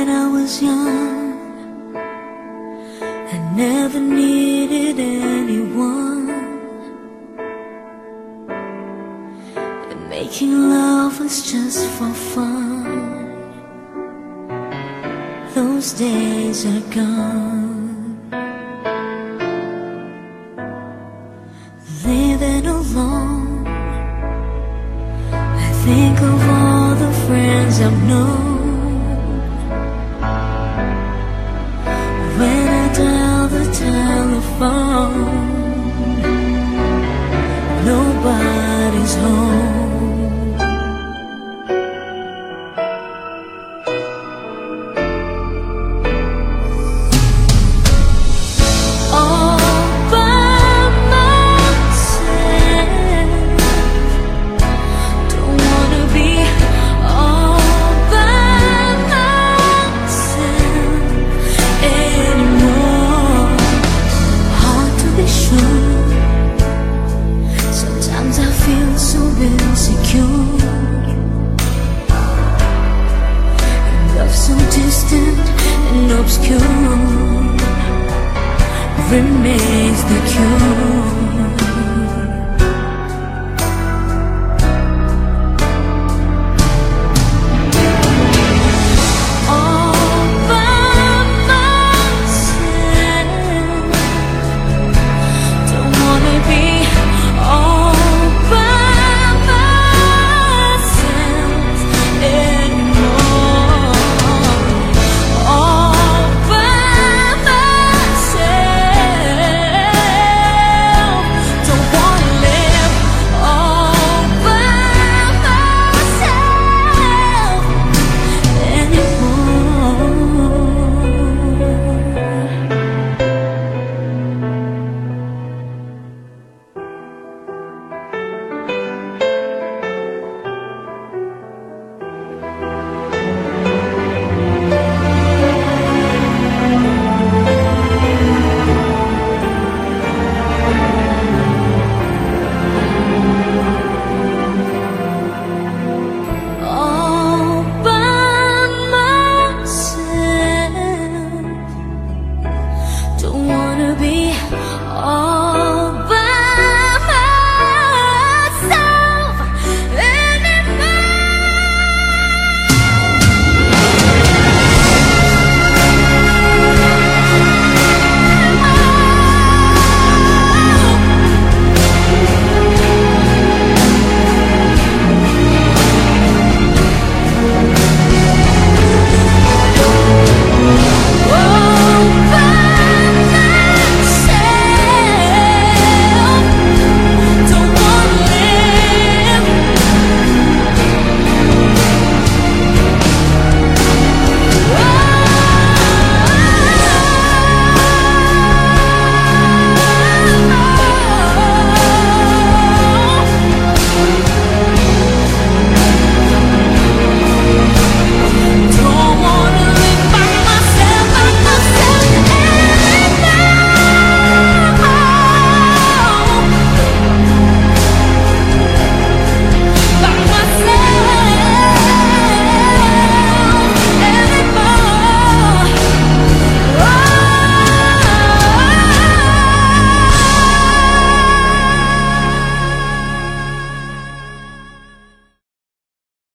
When I was young, I never needed anyone, and making love was just for fun. Those days are gone. Living alone, I think of all the friends I've known. When I dial the telephone, nobody's home. All by myself, don't wanna be all by myself anymore. Hard to be sure. Sometimes I feel so insecure. Love so distant and obscure remains the cure.